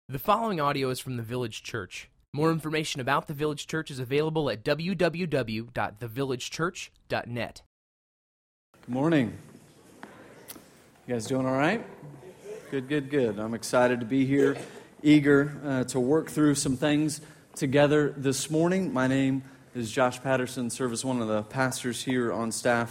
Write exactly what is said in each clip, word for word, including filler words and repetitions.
The following audio is from the Village Church. More information about the Village Church is available at w w w dot the village church dot net. Good morning. You guys doing all right? Good, good, good. I'm excited to be here, eager uh, to work through some things together this morning. My name is Josh Patterson, serve as one of the pastors here on staff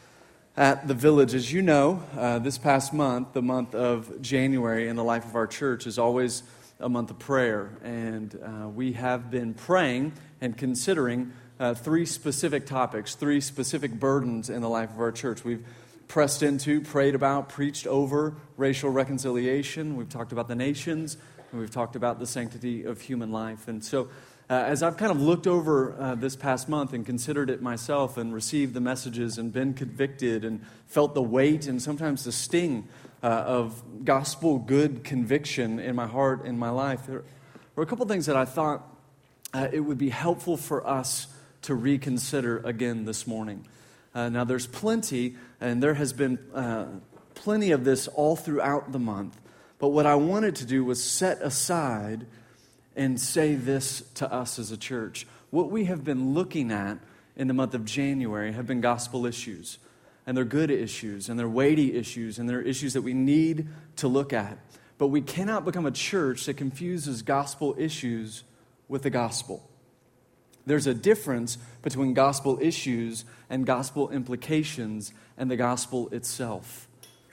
at the Village. As you know, uh, this past month, the month of January in the life of our church is always a month of prayer, and uh, we have been praying and considering uh, three specific topics, three specific burdens in the life of our church. We've pressed into, prayed about, preached over racial reconciliation. We've talked about the nations, and we've talked about the sanctity of human life. And so uh, as I've kind of looked over uh, this past month and considered it myself and received the messages and been convicted and felt the weight and sometimes the sting Uh, of gospel good conviction in my heart, in my life, there were a couple things that I thought uh, it would be helpful for us to reconsider again this morning. Uh, now, there's plenty, and there has been uh, plenty of this all throughout the month, but what I wanted to do was set aside and say this to us as a church. What we have been looking at in the month of January have been gospel issues. And they're good issues, and they're weighty issues, and they're issues that we need to look at. But we cannot become a church that confuses gospel issues with the gospel. There's a difference between gospel issues and gospel implications and the gospel itself.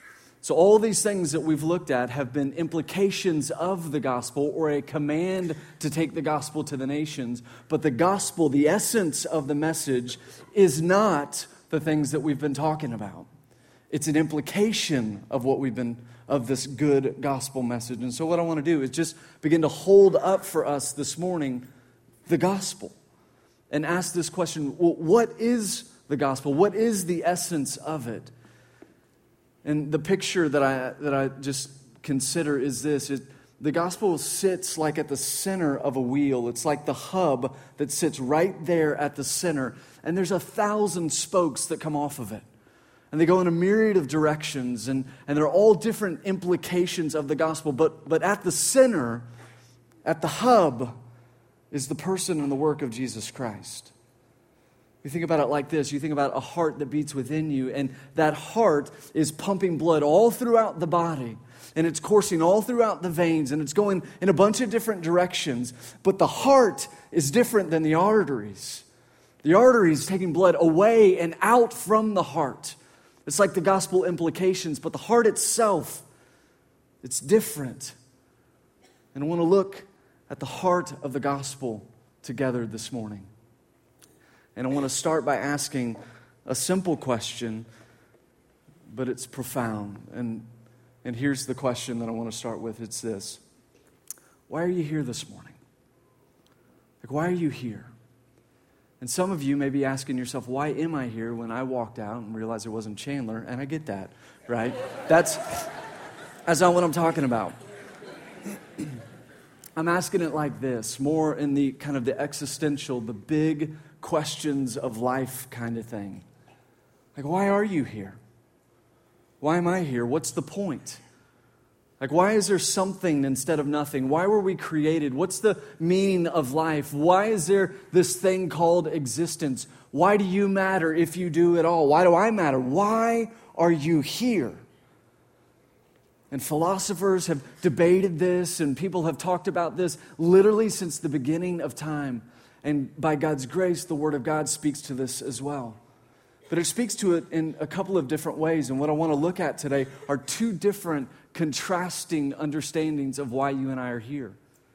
So all these things that we've looked at have been implications of the gospel or a command to take the gospel to the nations. But the gospel, the essence of the message, is not the things that we've been talking about. It's an implication of what we've been, of this good gospel message. And so what I want to do is just begin to hold up for us this morning the gospel and ask this question, well, what is the gospel? What is the essence of it? And the picture that I that I just consider is this. It, the gospel sits like at the center of a wheel. It's like the hub that sits right there at the center. And there's a thousand spokes that come off of it. And they go in a myriad of directions. And, and they're all different implications of the gospel. But, but at the center, at the hub, is the person and the work of Jesus Christ. You think about it like this. You think about a heart that beats within you. And that heart is pumping blood all throughout the body. And it's coursing all throughout the veins. And it's going in a bunch of different directions. But the heart is different than the arteries. The arteries taking blood away and out from the heart. It's like the gospel implications. But the heart itself, it's different. And I want to look at the heart of the gospel together this morning. And I want to start by asking a simple question, but it's profound. And, and here's the question that I want to start with. It's this. Why are you here this morning? Like, why are you here? And some of you may be asking yourself, why am I here when I walked out and realized it wasn't Chandler? And I get that, right? That's, that's not what I'm talking about. I'm asking it like this, more in the kind of the existential, the big questions of life kind of thing. Like, why are you here? Why am I here? What's the point? Like, why is there something instead of nothing? Why were we created? What's the meaning of life? Why is there this thing called existence? Why do you matter if you do at all? Why do I matter? Why are you here? And philosophers have debated this, and people have talked about this literally since the beginning of time. And by God's grace, the Word of God speaks to this as well. But it speaks to it in a couple of different ways. And what I want to look at today are two different contrasting understandings of why you and I are here.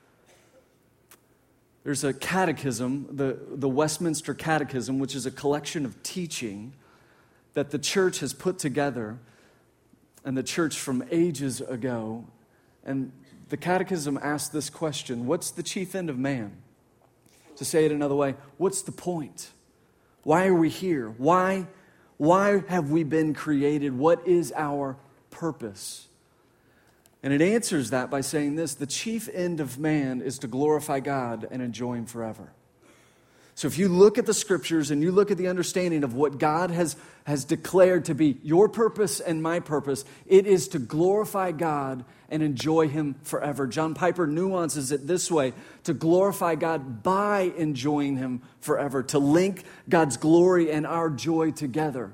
There's a catechism, the, the Westminster Catechism, which is a collection of teaching that the church has put together, and the church from ages ago. And the catechism asks this question: what's the chief end of man? To say it another way, what's the point? Why are we here? Why, why have we been created? What is our purpose? And it answers that by saying this: the chief end of man is to glorify God and enjoy Him forever. So if you look at the scriptures and you look at the understanding of what God has, has declared to be your purpose and my purpose, it is to glorify God and enjoy Him forever. John Piper nuances it this way: to glorify God by enjoying Him forever, to link God's glory and our joy together.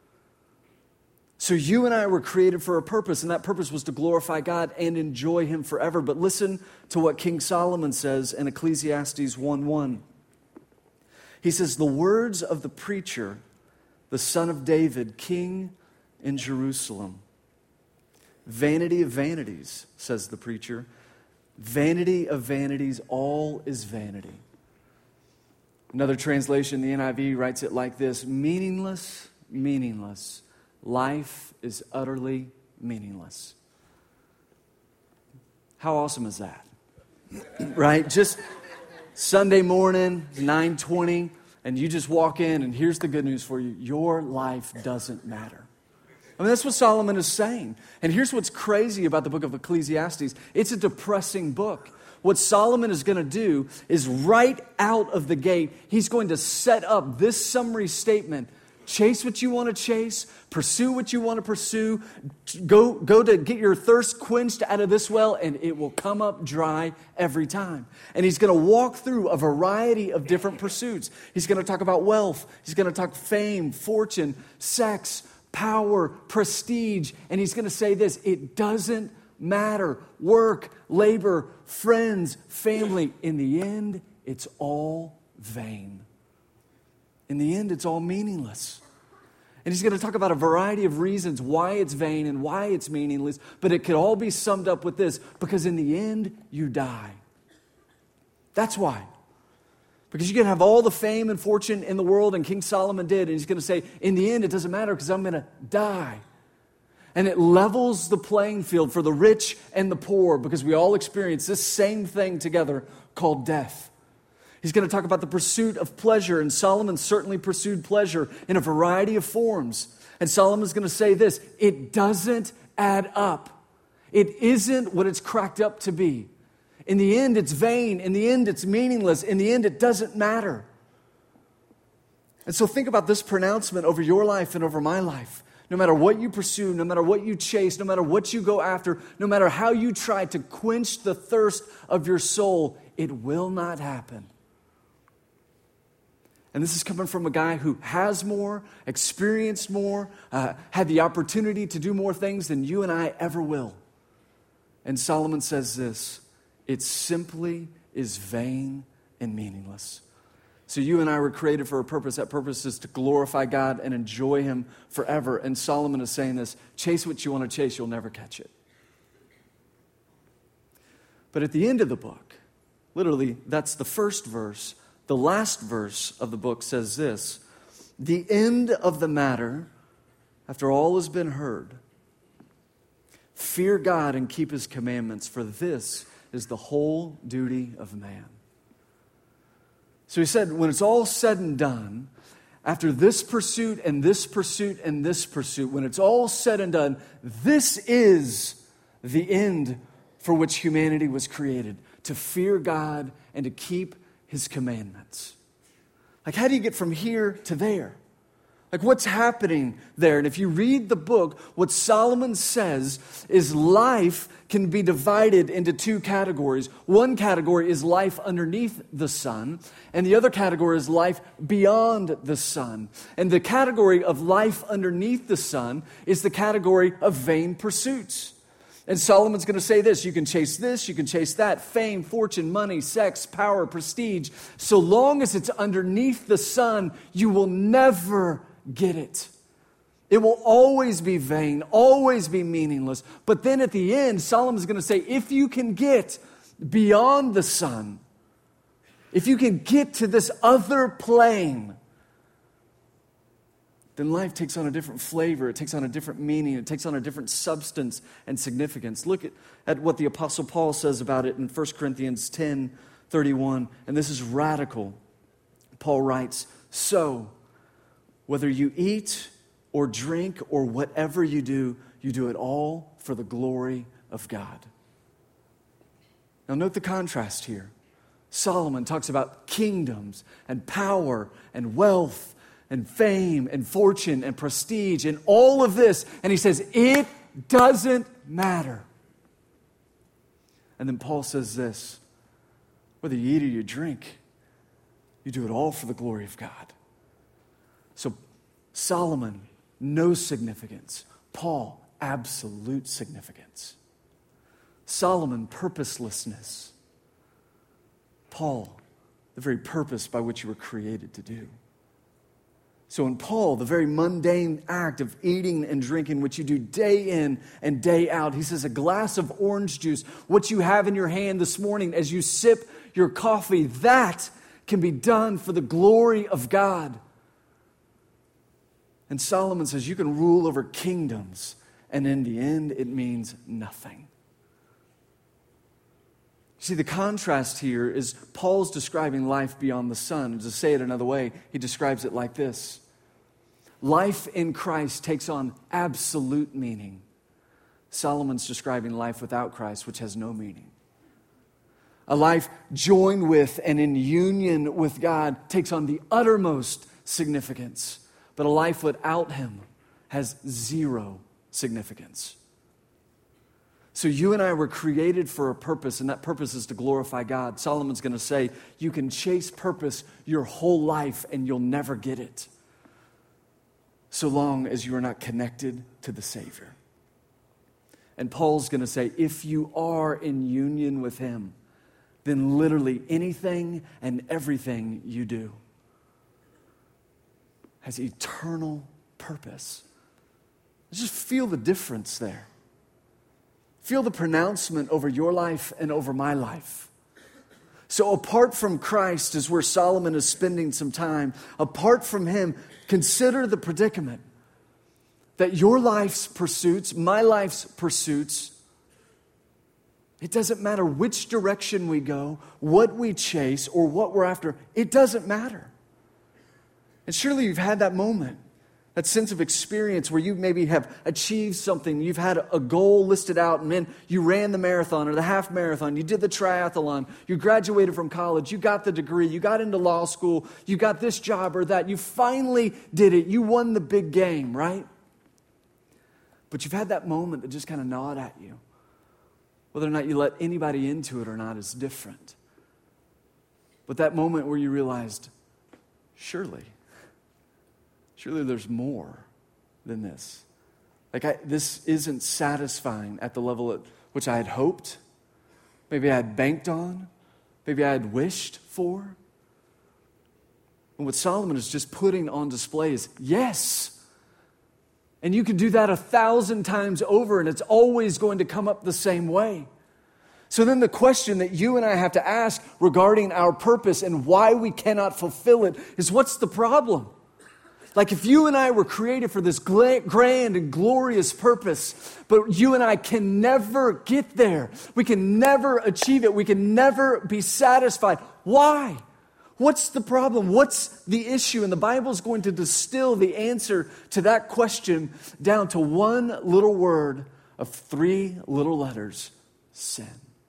So you and I were created for a purpose, and that purpose was to glorify God and enjoy Him forever. But listen to what King Solomon says in Ecclesiastes one one. He says, "The words of the preacher, the son of David, king in Jerusalem. Vanity of vanities," says the preacher. "Vanity of vanities, all is vanity." Another translation, the N I V, writes it like this: "Meaningless, meaningless. Life is utterly meaningless." How awesome is that? Right? Just Sunday morning, nine twenty, and you just walk in, and here's the good news for you: your life doesn't matter. I mean, that's what Solomon is saying. And here's what's crazy about the book of Ecclesiastes. It's a depressing book. What Solomon is going to do is right out of the gate, he's going to set up this summary statement: chase what you want to chase, pursue what you want to pursue, go, go to get your thirst quenched out of this well, and it will come up dry every time. And he's going to walk through a variety of different pursuits. He's going to talk about wealth. He's going to talk fame, fortune, sex, power, prestige. And he's going to say this: it doesn't matter. Work, labor, friends, family. In the end, it's all vain. In the end, it's all meaningless. And he's going to talk about a variety of reasons why it's vain and why it's meaningless, but it could all be summed up with this: because in the end, you die. That's why. Because you can have all the fame and fortune in the world, and King Solomon did, and he's going to say, in the end, it doesn't matter because I'm going to die. And it levels the playing field for the rich and the poor, because we all experience this same thing together called death. He's going to talk about the pursuit of pleasure, and Solomon certainly pursued pleasure in a variety of forms. And Solomon's going to say this: it doesn't add up. It isn't what it's cracked up to be. In the end, it's vain. In the end, it's meaningless. In the end, it doesn't matter. And so think about this pronouncement over your life and over my life. No matter what you pursue, no matter what you chase, no matter what you go after, no matter how you try to quench the thirst of your soul, it will not happen. And this is coming from a guy who has more, experienced more, uh, had the opportunity to do more things than you and I ever will. And Solomon says this: it simply is vain and meaningless. So you and I were created for a purpose. That purpose is to glorify God and enjoy Him forever. And Solomon is saying this: chase what you want to chase, you'll never catch it. But at the end of the book, literally, that's the first verse. The last verse of the book says this: the end of the matter, after all has been heard, fear God and keep His commandments, for this is the whole duty of man. So he said, when it's all said and done, after this pursuit and this pursuit and this pursuit, when it's all said and done, this is the end for which humanity was created: to fear God and to keep His commandments. Like, how do you get from here to there? Like, what's happening there? And if you read the book, what Solomon says is life can be divided into two categories. One category is life underneath the sun, and the other category is life beyond the sun. And the category of life underneath the sun is the category of vain pursuits. And Solomon's going to say this: you can chase this, you can chase that, fame, fortune, money, sex, power, prestige. So long as it's underneath the sun, you will never get it. It will always be vain, always be meaningless. But then at the end, Solomon's going to say, if you can get beyond the sun, if you can get to this other plane, then life takes on a different flavor, it takes on a different meaning, it takes on a different substance and significance. Look at, at what the Apostle Paul says about it in First Corinthians ten thirty-one, and this is radical. Paul writes, so whether you eat or drink or whatever you do, you do it all for the glory of God. Now note the contrast here. Solomon talks about kingdoms and power and wealth and fame and fortune and prestige and all of this. And he says, it doesn't matter. And then Paul says this, whether you eat or you drink, you do it all for the glory of God. So Solomon, no significance. Paul, absolute significance. Solomon, purposelessness. Paul, the very purpose by which you were created to do. So in Paul, the very mundane act of eating and drinking, which you do day in and day out, he says a glass of orange juice, what you have in your hand this morning as you sip your coffee, that can be done for the glory of God. And Solomon says you can rule over kingdoms, and in the end, it means nothing. See, the contrast here is Paul's describing life beyond the sun. To say it another way, he describes it like this. Life in Christ takes on absolute meaning. Solomon's describing life without Christ, which has no meaning. A life joined with and in union with God takes on the uttermost significance. But a life without Him has zero significance. So you and I were created for a purpose, and that purpose is to glorify God. Solomon's going to say, you can chase purpose your whole life and you'll never get it, so long as you are not connected to the Savior. And Paul's going to say, if you are in union with Him, then literally anything and everything you do has eternal purpose. Just feel the difference there. Feel the pronouncement over your life and over my life. So apart from Christ is where Solomon is spending some time. Apart from Him, consider the predicament that your life's pursuits, my life's pursuits, it doesn't matter which direction we go, what we chase, or what we're after. It doesn't matter. And surely you've had that moment. That sense of experience where you maybe have achieved something. You've had a goal listed out, and then you ran the marathon or the half marathon. You did the triathlon. You graduated from college. You got the degree. You got into law school. You got this job or that. You finally did it. You won the big game, right? But you've had that moment that just kind of gnawed at you. Whether or not you let anybody into it or not is different. But that moment where you realized, surely, Surely there's more than this. Like I, this isn't satisfying at the level at which I had hoped. Maybe I had banked on. Maybe I had wished for. And what Solomon is just putting on display is, yes. And you can do that a thousand times over, and it's always going to come up the same way. So then the question that you and I have to ask regarding our purpose and why we cannot fulfill it is, what's the problem? Like if you and I were created for this grand and glorious purpose, but you and I can never get there. We can never achieve it. We can never be satisfied. Why? What's the problem? What's the issue? And the Bible is going to distill the answer to that question down to one little word of three little letters: sin.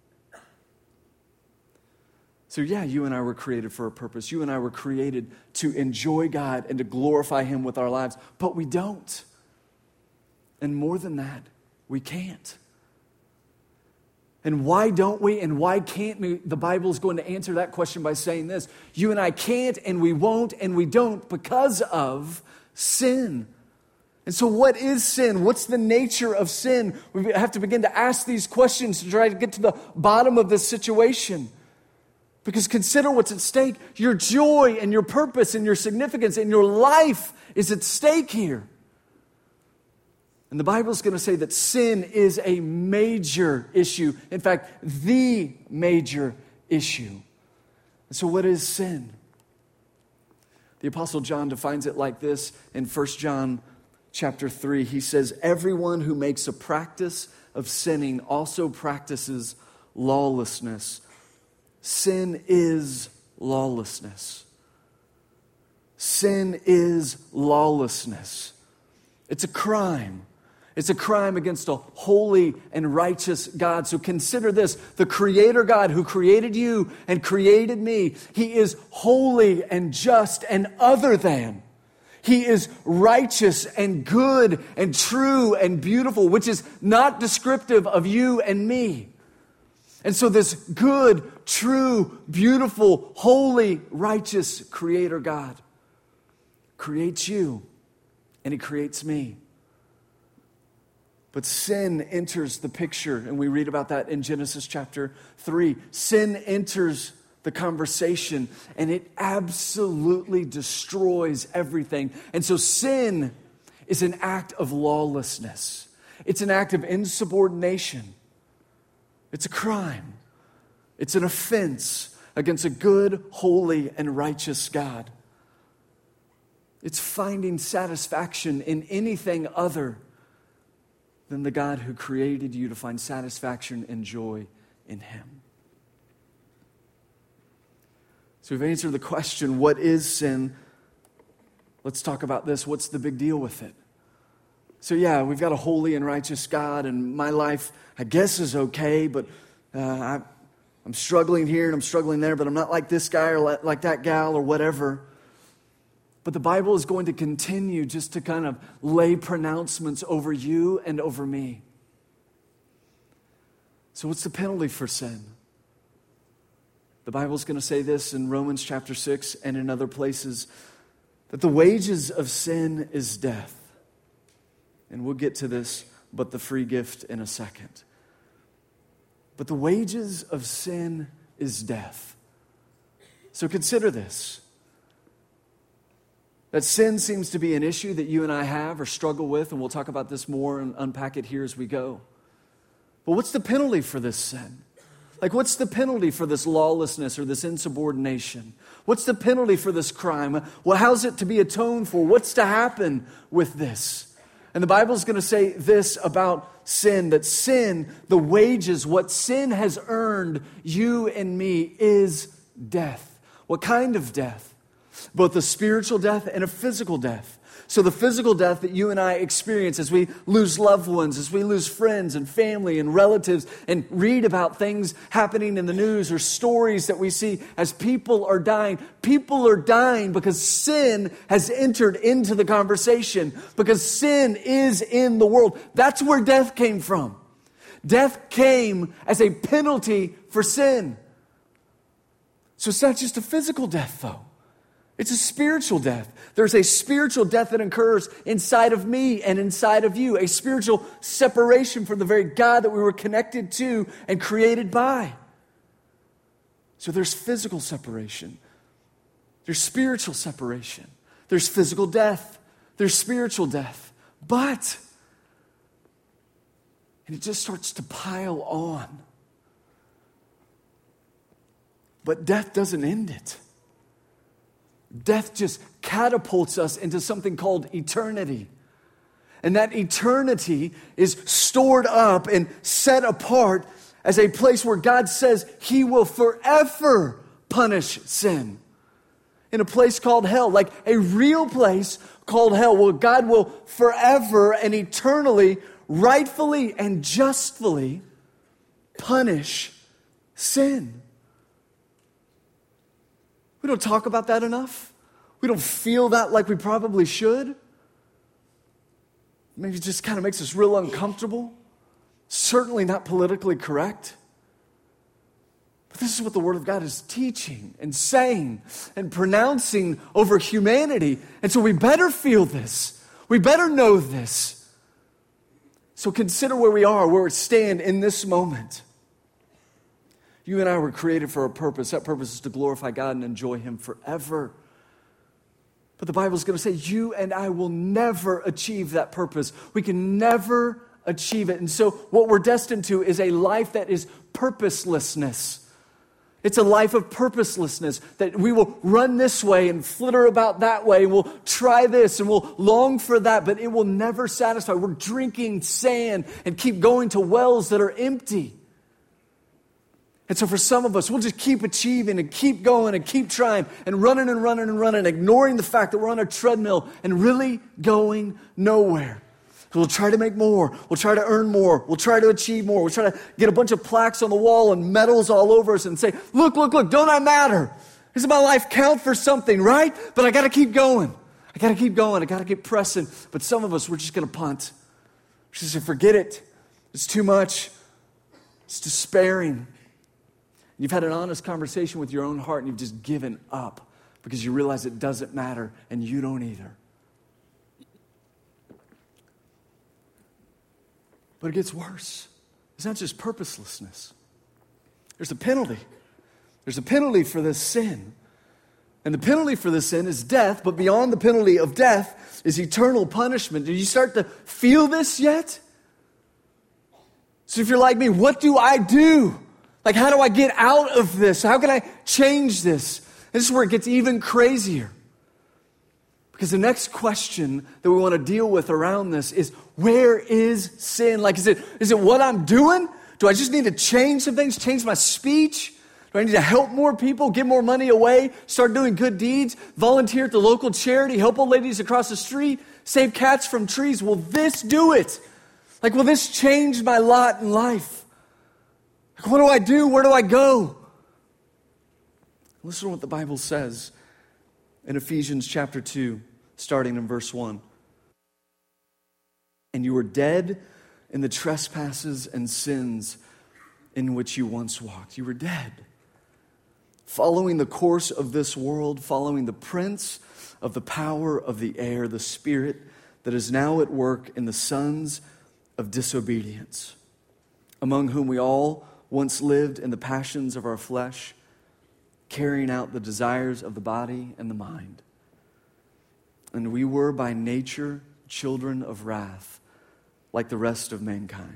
So yeah, you and I were created for a purpose. You and I were created to enjoy God and to glorify Him with our lives, but we don't. And more than that, we can't. And why don't we and why can't we? The Bible is going to answer that question by saying this: you and I can't and we won't and we don't because of sin. And so what is sin? What's the nature of sin? We have to begin to ask these questions to try to get to the bottom of this situation. Because consider what's at stake. Your joy and your purpose and your significance and your life is at stake here. And the Bible is going to say that sin is a major issue. In fact, the major issue. And so what is sin? The Apostle John defines it like this in First John chapter three. He says, everyone who makes a practice of sinning also practices lawlessness. Sin is lawlessness. Sin is lawlessness. It's a crime. It's a crime against a holy and righteous God. So consider this, the Creator God who created you and created me, He is holy and just and other than. He is righteous and good and true and beautiful, which is not descriptive of you and me. And so this good, true, beautiful, holy, righteous Creator God creates you and He creates me. But sin enters the picture, and we read about that in Genesis chapter three. Sin enters the conversation, and it absolutely destroys everything. And so sin is an act of lawlessness. It's an act of insubordination. It's a crime. It's an offense against a good, holy, and righteous God. It's finding satisfaction in anything other than the God who created you to find satisfaction and joy in Him. So we've answered the question, what is sin? Let's talk about this. What's the big deal with it? So yeah, we've got a holy and righteous God, and my life, I guess, is okay, but uh, I, I'm struggling here and I'm struggling there, but I'm not like this guy or like, like that gal or whatever. But the Bible is going to continue just to kind of lay pronouncements over you and over me. So what's the penalty for sin? The Bible's going to say this in Romans chapter six and in other places, that the wages of sin is death. And we'll get to this, but the free gift in a second. But the wages of sin is death. So consider this. That sin seems to be an issue that you and I have or struggle with, and we'll talk about this more and unpack it here as we go. But what's the penalty for this sin? Like, what's the penalty for this lawlessness or this insubordination? What's the penalty for this crime? Well, how's it to be atoned for? What's to happen with this? And the Bible's going to say this about sin, that sin, the wages, what sin has earned you and me is death. What kind of death? Both a spiritual death and a physical death. So the physical death that you and I experience as we lose loved ones, as we lose friends and family and relatives and read about things happening in the news or stories that we see as people are dying. People are dying because sin has entered into the conversation, because sin is in the world. That's where death came from. Death came as a penalty for sin. So it's not just a physical death, though. It's a spiritual death. There's a spiritual death that occurs inside of me and inside of you. A spiritual separation from the very God that we were connected to and created by. So there's physical separation. There's spiritual separation. There's physical death. There's spiritual death. But, and it just starts to pile on. But death doesn't end it. Death just catapults us into something called eternity. And that eternity is stored up and set apart as a place where God says He will forever punish sin. In a place called hell, like a real place called hell, where God will forever and eternally, rightfully and justly punish sin. We don't talk about that enough. We don't feel that like we probably should. Maybe it just kind of makes us real uncomfortable. Certainly not politically correct. But this is what the Word of God is teaching and saying and pronouncing over humanity. And so we better feel this. We better know this. So consider where we are, where we stand in this moment. You and I were created for a purpose. That purpose is to glorify God and enjoy Him forever. But the Bible is going to say you and I will never achieve that purpose. We can never achieve it. And so what we're destined to is a life that is purposelessness. It's a life of purposelessness, that we will run this way and flitter about that way, and we'll try this and we'll long for that, but it will never satisfy. We're drinking sand and keep going to wells that are empty. And so for some of us, we'll just keep achieving and keep going and keep trying and running and running and running, ignoring the fact that we're on a treadmill and really going nowhere. So we'll try to make more. We'll try to earn more. We'll try to achieve more. We'll try to get a bunch of plaques on the wall and medals all over us and say, look, look, look, don't I matter? Doesn't my life count for something, right? But I got to keep going. I got to keep going. I got to keep pressing. But some of us, we're just going to punt. We're just going to forget it. It's too much. It's despairing. You've had an honest conversation with your own heart and you've just given up because you realize it doesn't matter and you don't either. But it gets worse. It's not just purposelessness. There's a penalty. There's a penalty for this sin. And the penalty for this sin is death, but beyond the penalty of death is eternal punishment. Did you start to feel this yet? So if you're like me, what do I do? Like, how do I get out of this? How can I change this? And this is where it gets even crazier. Because the next question that we want to deal with around this is, where is sin? Like, is it, is it what I'm doing? Do I just need to change some things, change my speech? Do I need to help more people, give more money away, start doing good deeds, volunteer at the local charity, help old ladies across the street, save cats from trees? Will this do it? Like, will this change my lot in life? Like, what do I do? Where do I go? Listen to what the Bible says in Ephesians chapter two, starting in verse one. And you were dead in the trespasses and sins in which you once walked. You were dead. Following the course of this world, following the prince of the power of the air, the spirit that is now at work in the sons of disobedience, among whom we all once lived in the passions of our flesh, carrying out the desires of the body and the mind. And we were by nature children of wrath, like the rest of mankind.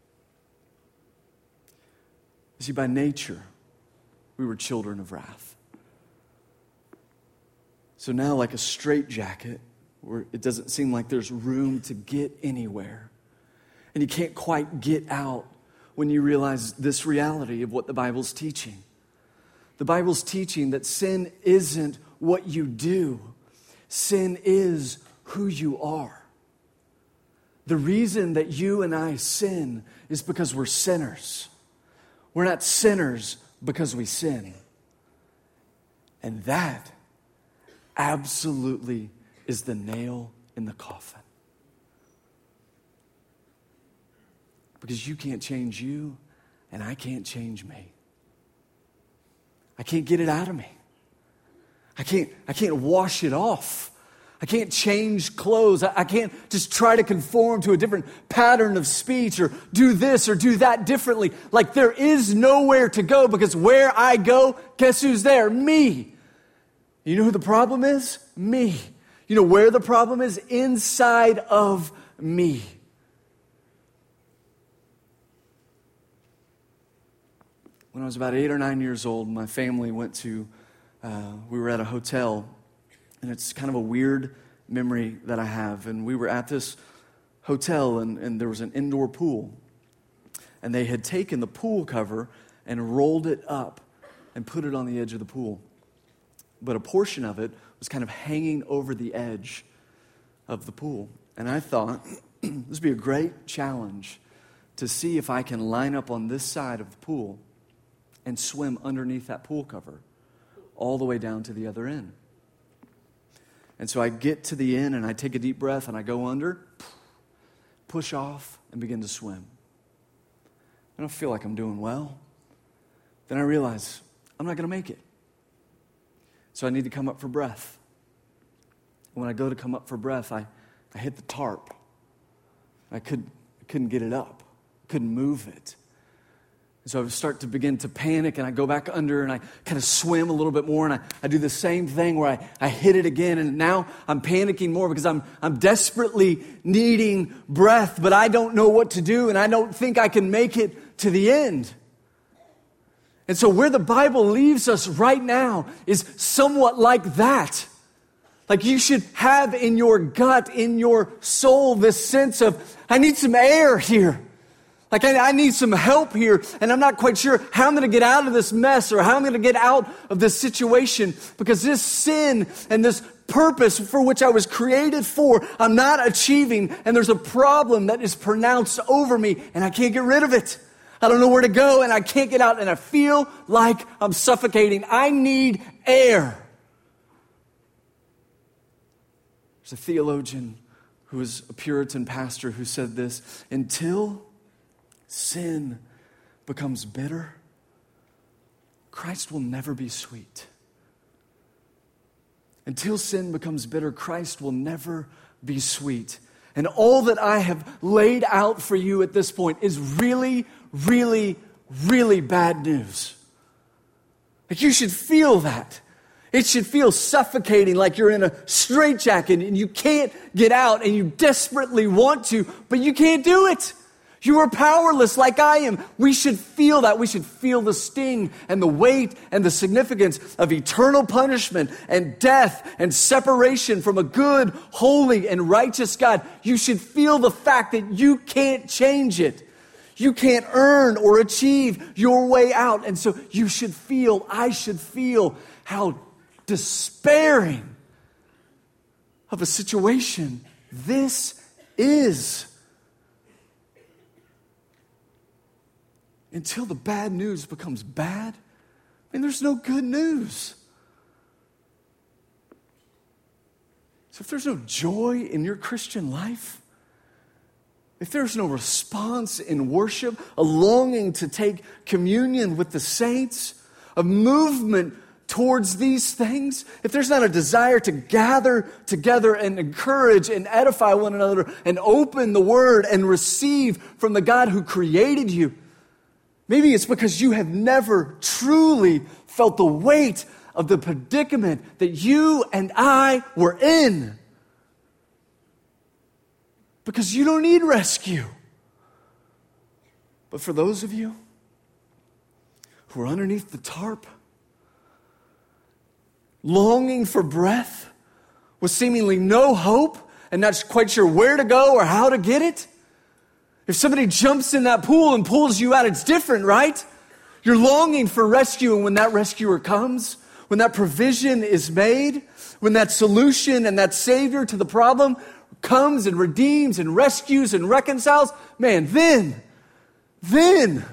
You see, by nature, we were children of wrath. So now, like a straitjacket, where it doesn't seem like there's room to get anywhere, and you can't quite get out when you realize this reality of what the Bible's teaching. The Bible's teaching that sin isn't what you do. Sin is who you are. The reason that you and I sin is because we're sinners. We're not sinners because we sin. And that absolutely is the nail in the coffin. Because you can't change you, and I can't change me. I can't get it out of me. I can't, I can't wash it off. I can't change clothes. I, I can't just try to conform to a different pattern of speech or do this or do that differently. Like, there is nowhere to go, because where I go, guess who's there? Me. You know who the problem is? Me. You know where the problem is? Inside of me. When I was about eight or nine years old, my family went to, uh, we were at a hotel, and it's kind of a weird memory that I have. And we were at this hotel, and, and there was an indoor pool. And they had taken the pool cover and rolled it up and put it on the edge of the pool. But a portion of it was kind of hanging over the edge of the pool. And I thought, this would be a great challenge to see if I can line up on this side of the pool and swim underneath that pool cover all the way down to the other end. And so I get to the end and I take a deep breath and I go under, push off, and begin to swim. I don't feel like I'm doing well. Then I realize I'm not going to make it. So I need to come up for breath. And when I go to come up for breath, I, I hit the tarp. I, could, I couldn't get it up. Couldn't move it. And so I start to begin to panic, and I go back under, and I kind of swim a little bit more, and I, I do the same thing where I, I hit it again, and now I'm panicking more because I'm I'm desperately needing breath, but I don't know what to do, and I don't think I can make it to the end. And so where the Bible leaves us right now is somewhat like that. Like, you should have in your gut, in your soul, this sense of, I need some air here. Like I, I need some help here, and I'm not quite sure how I'm going to get out of this mess or how I'm going to get out of this situation, because this sin and this purpose for which I was created for, I'm not achieving, and there's a problem that is pronounced over me, and I can't get rid of it. I don't know where to go, and I can't get out, and I feel like I'm suffocating. I need air. There's a theologian who was a Puritan pastor who said this: until sin becomes bitter, Christ will never be sweet. Until sin becomes bitter, Christ will never be sweet. And all that I have laid out for you at this point is really, really, really bad news. Like, you should feel that. It should feel suffocating, like you're in a straitjacket and you can't get out, and you desperately want to, but you can't do it. You are powerless like I am. We should feel that. We should feel the sting and the weight and the significance of eternal punishment and death and separation from a good, holy, and righteous God. You should feel the fact that you can't change it. You can't earn or achieve your way out. And so you should feel, I should feel how despairing of a situation this is. Until the bad news becomes bad, I mean, there's no good news. So if there's no joy in your Christian life, if there's no response in worship, a longing to take communion with the saints, a movement towards these things, if there's not a desire to gather together and encourage and edify one another and open the Word and receive from the God who created you, maybe it's because you have never truly felt the weight of the predicament that you and I were in. Because you don't need rescue. But for those of you who are underneath the tarp, longing for breath, with seemingly no hope and not quite sure where to go or how to get it, if somebody jumps in that pool and pulls you out, it's different, right? You're longing for rescue, and when that rescuer comes, when that provision is made, when that solution and that Savior to the problem comes and redeems and rescues and reconciles, man, then, then.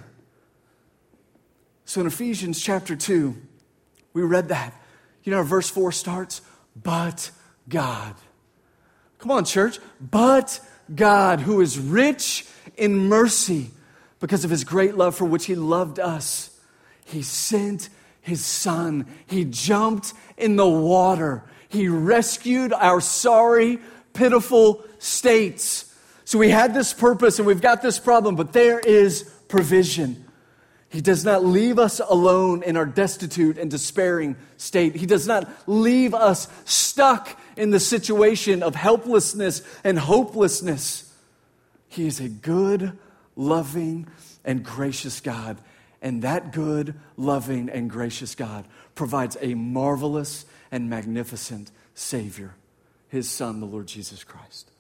So in Ephesians chapter two, we read that. You know how verse four starts? But God. Come on, church. But God, who is rich in mercy, because of his great love for which he loved us, he sent his Son. He jumped in the water. He rescued our sorry, pitiful states. So we had this purpose and we've got this problem, but there is provision. He does not leave us alone in our destitute and despairing state. He does not leave us stuck in the situation of helplessness and hopelessness. He is a good, loving, and gracious God. And that good, loving, and gracious God provides a marvelous and magnificent Savior, his Son, the Lord Jesus Christ.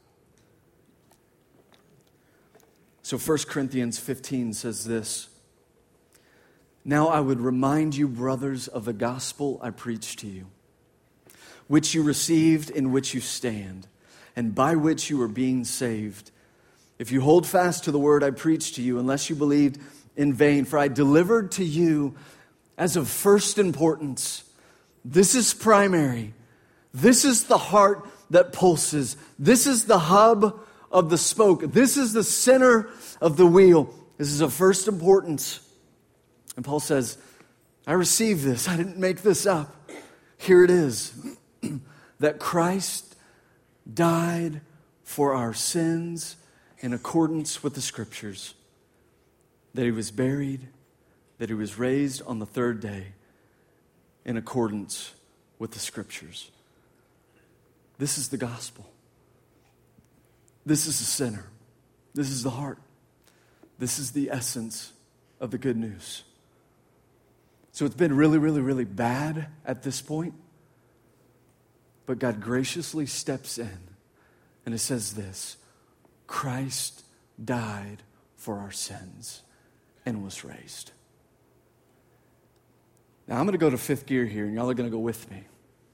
So First Corinthians fifteen says this: now I would remind you, brothers, of the gospel I preached to you, which you received, in which you stand, and by which you are being saved, if you hold fast to the word I preached to you, unless you believed in vain. For I delivered to you as of first importance. This is primary. This is the heart that pulses. This is the hub of the spoke. This is the center of the wheel. This is of first importance. And Paul says, I received this. I didn't make this up. Here it is. That Christ died for our sins in accordance with the Scriptures. That he was buried. That he was raised on the third day in accordance with the Scriptures. This is the gospel. This is the center. This is the heart. This is the essence of the good news. So it's been really, really, really bad at this point. But God graciously steps in and it says this: Christ died for our sins and was raised. Now I'm going to go to fifth gear here, and y'all are going to go with me.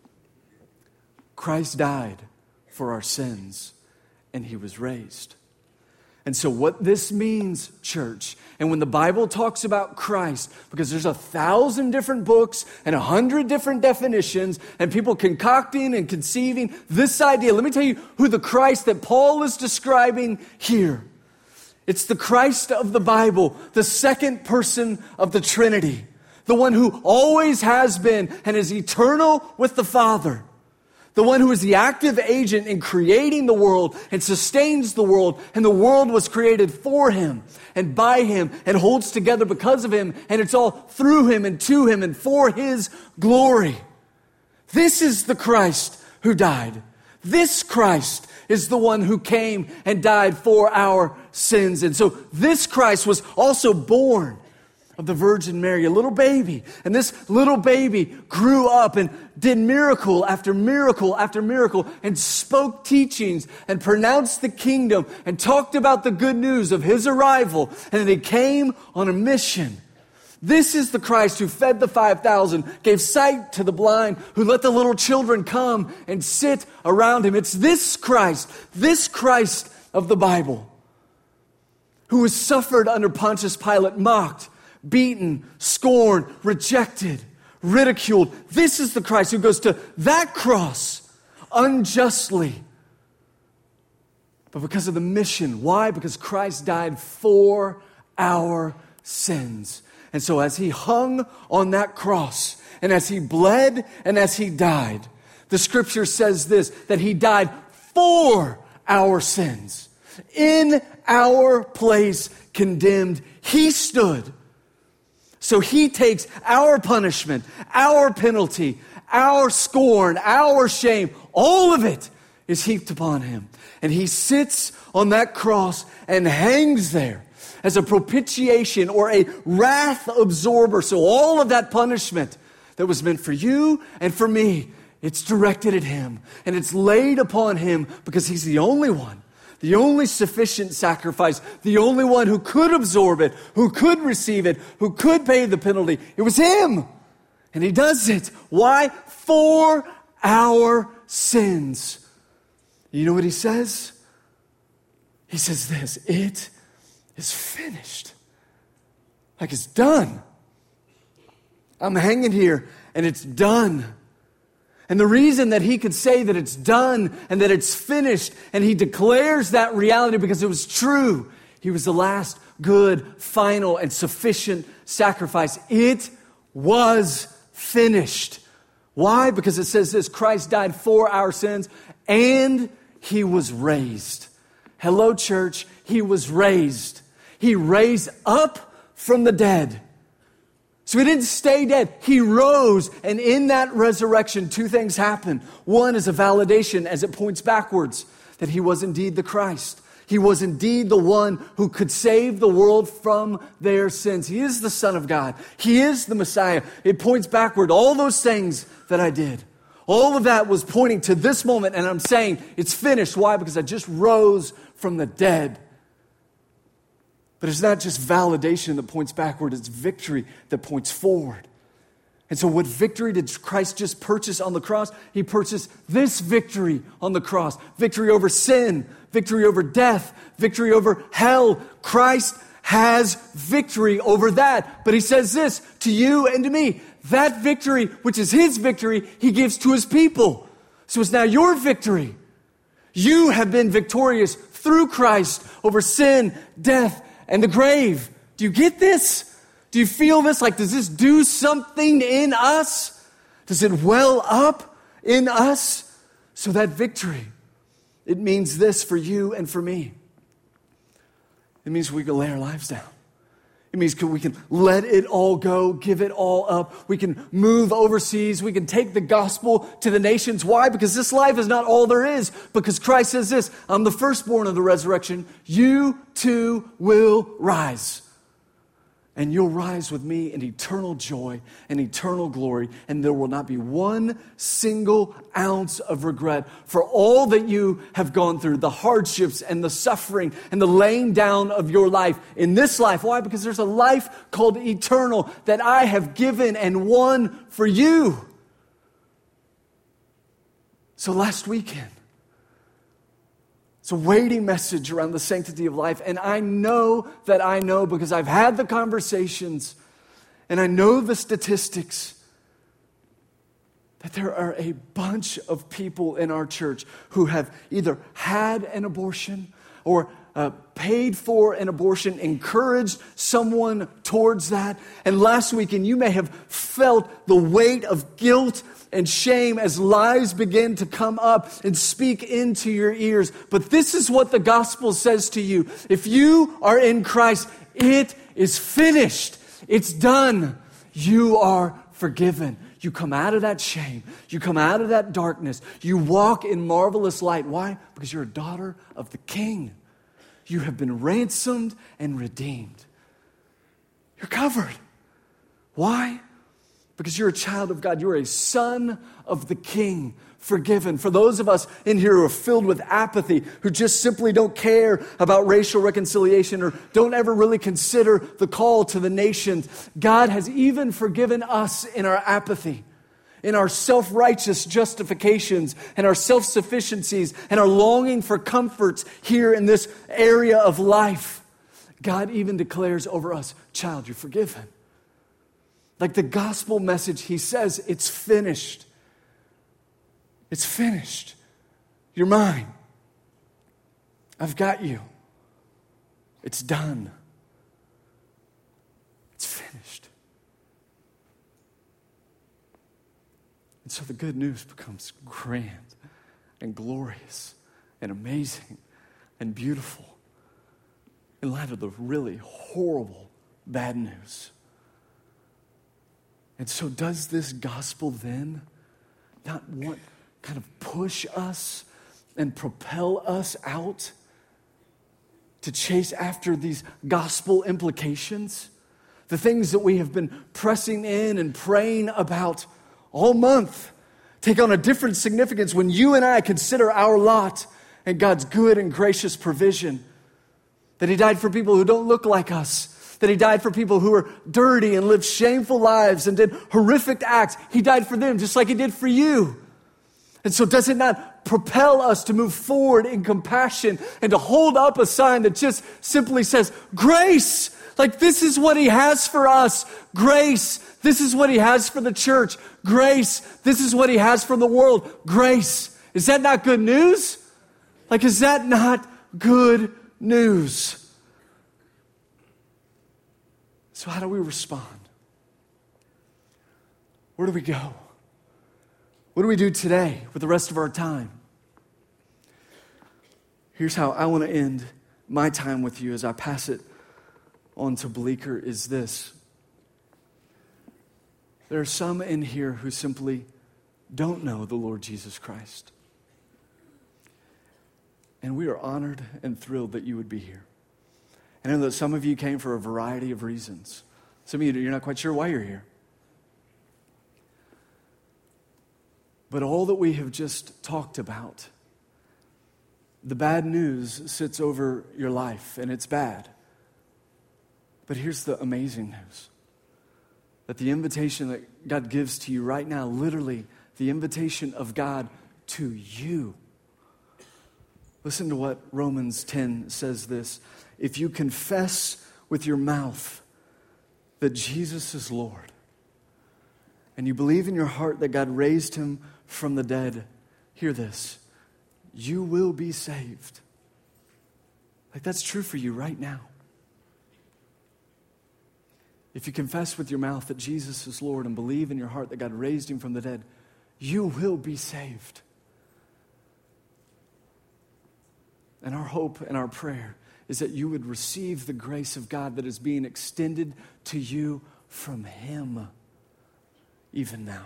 Christ died for our sins, and he was raised. And so what this means, church, and when the Bible talks about Christ, because there's a thousand different books and a hundred different definitions, and people concocting and conceiving this idea, let me tell you who the Christ that Paul is describing here. It's the Christ of the Bible, the second person of the Trinity, the one who always has been and is eternal with the Father. The one who is the active agent in creating the world and sustains the world, and the world was created for him and by him and holds together because of him, and it's all through him and to him and for his glory. This is the Christ who died. This Christ is the one who came and died for our sins. And so this Christ was also born of the Virgin Mary, a little baby. And this little baby grew up and did miracle after miracle after miracle and spoke teachings and pronounced the kingdom and talked about the good news of his arrival. And then he came on a mission. This is the Christ who fed the five thousand, gave sight to the blind, who let the little children come and sit around him. It's this Christ, this Christ of the Bible, who was suffered under Pontius Pilate, mocked, beaten, scorned, rejected, ridiculed. This is the Christ who goes to that cross unjustly. But because of the mission. Why? Because Christ died for our sins. And so as he hung on that cross, and as he bled, and as he died, the scripture says this, that he died for our sins. In our place condemned, he stood. So he takes our punishment, our penalty, our scorn, our shame, all of it is heaped upon him. And he sits on that cross and hangs there as a propitiation or a wrath absorber. So all of that punishment that was meant for you and for me, it's directed at him. And it's laid upon him because he's the only one. The only sufficient sacrifice, the only one who could absorb it, who could receive it, who could pay the penalty. It was him. And he does it. Why? For our sins. You know what he says? He says this, it is finished. Like it's done. I'm hanging here and it's done. And the reason that he could say that it's done and that it's finished, and he declares that reality because it was true. He was the last good, final, and sufficient sacrifice. It was finished. Why? Because it says this, Christ died for our sins and he was raised. Hello, church. He was raised. He raised up from the dead. So he didn't stay dead. He rose, and in that resurrection, two things happen. One is a validation as it points backwards, that he was indeed the Christ. He was indeed the one who could save the world from their sins. He is the Son of God. He is the Messiah. It points backward. All those things that I did, all of that was pointing to this moment, and I'm saying it's finished. Why? Because I just rose from the dead. But it's not just validation that points backward, it's victory that points forward. And so what victory did Christ just purchase on the cross? He purchased this victory on the cross. Victory over sin, victory over death, victory over hell. Christ has victory over that. But he says this to you and to me. That victory, which is his victory, he gives to his people. So it's now your victory. You have been victorious through Christ over sin, death, and the grave. Do you get this? Do you feel this? Like, does this do something in us? Does it well up in us? So that victory, it means this for you and for me. It means we can lay our lives down. It means we can let it all go, give it all up. We can move overseas. We can take the gospel to the nations. Why? Because this life is not all there is. Because Christ says this, I'm the firstborn of the resurrection. You too will rise. And you'll rise with me in eternal joy and eternal glory, and there will not be one single ounce of regret for all that you have gone through, the hardships and the suffering and the laying down of your life in this life. Why? Because there's a life called eternal that I have given and won for you. So last weekend, it's a weighty message around the sanctity of life. And I know that I know because I've had the conversations and I know the statistics that there are a bunch of people in our church who have either had an abortion or uh, paid for an abortion, encouraged someone towards that. And last weekend, you may have felt the weight of guilt and shame as lies begin to come up and speak into your ears. But this is what the gospel says to you. If you are in Christ, it is finished. It's done. You are forgiven. You come out of that shame. You come out of that darkness. You walk in marvelous light. Why? Because you're a daughter of the King. You have been ransomed and redeemed. You're covered. Why? Because you're a child of God. You're a son of the King, forgiven. For those of us in here who are filled with apathy, who just simply don't care about racial reconciliation or don't ever really consider the call to the nations, God has even forgiven us in our apathy, in our self-righteous justifications and our self-sufficiencies and our longing for comforts here in this area of life. God even declares over us, child, you're forgiven. Like the gospel message, he says, it's finished. It's finished. You're mine. I've got you. It's done. It's finished. And so the good news becomes grand and glorious and amazing and beautiful in light of the really horrible bad news. And so does this gospel then not want kind of push us and propel us out to chase after these gospel implications? The things that we have been pressing in and praying about all month take on a different significance when you and I consider our lot and God's good and gracious provision. That he died for people who don't look like us. That he died for people who were dirty and lived shameful lives and did horrific acts. He died for them just like he did for you. And so does it not propel us to move forward in compassion and to hold up a sign that just simply says, grace, like this is what he has for us. Grace, this is what he has for the church. Grace, this is what he has for the world. Grace. Is that not good news? Like, is that not good news? So how do we respond? Where do we go? What do we do today with the rest of our time? Here's how I want to end my time with you as I pass it on to Bleecker is this. There are some in here who simply don't know the Lord Jesus Christ. And we are honored and thrilled that you would be here. I know that some of you came for a variety of reasons. Some of you, you're not quite sure why you're here. But all that we have just talked about, the bad news sits over your life, and it's bad. But here's the amazing news. That the invitation that God gives to you right now, literally the invitation of God to you. Listen to what Romans ten says this. If you confess with your mouth that Jesus is Lord, and you believe in your heart that God raised him from the dead, hear this, you will be saved. Like that's true for you right now. If you confess with your mouth that Jesus is Lord and believe in your heart that God raised him from the dead, you will be saved. And our hope and our prayer is that you would receive the grace of God that is being extended to you from him, even now.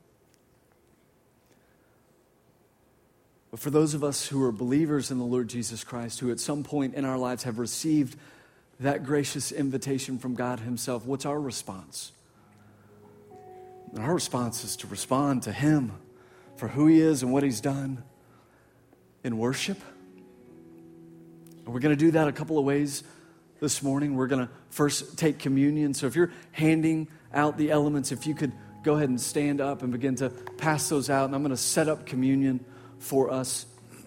But for those of us who are believers in the Lord Jesus Christ, who at some point in our lives have received that gracious invitation from God himself, what's our response? And our response is to respond to him for who he is and what he's done in worship. And we're going to do that a couple of ways this morning. We're going to first take communion. So if you're handing out the elements, if you could go ahead and stand up and begin to pass those out. And I'm going to set up communion for us.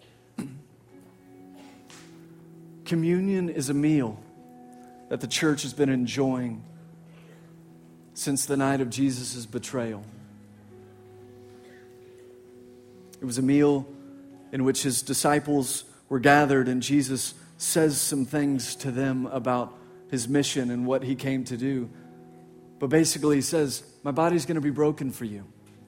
Communion is a meal that the church has been enjoying since the night of Jesus' betrayal. It was a meal in which his disciples were gathered, and Jesus says some things to them about his mission and what he came to do. But basically he says, my body's going to be broken for you.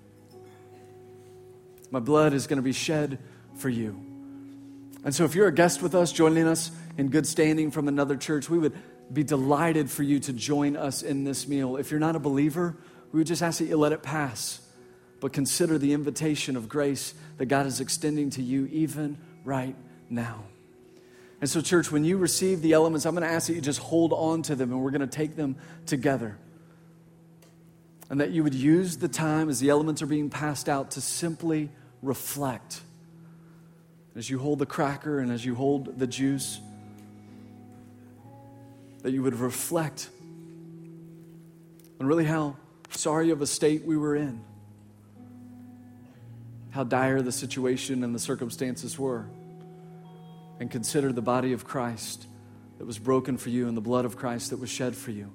My blood is going to be shed for you. And so if you're a guest with us, joining us in good standing from another church, we would be delighted for you to join us in this meal. If you're not a believer, we would just ask that you let it pass. But consider the invitation of grace that God is extending to you even right now. And so, church, when you receive the elements, I'm going to ask that you just hold on to them, and we're going to take them together. And that you would use the time as the elements are being passed out to simply reflect. As you hold the cracker and as you hold the juice, that you would reflect on really how sorry of a state we were in, how dire the situation and the circumstances were, and consider the body of Christ that was broken for you and the blood of Christ that was shed for you.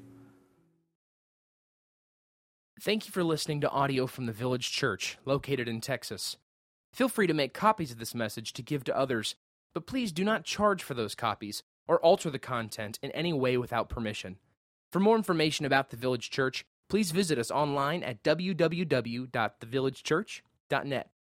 Thank you for listening to audio from the Village Church, located in Texas. Feel free to make copies of this message to give to others, but please do not charge for those copies or alter the content in any way without permission. For more information about the Village Church, please visit us online at w w w dot the village church dot net.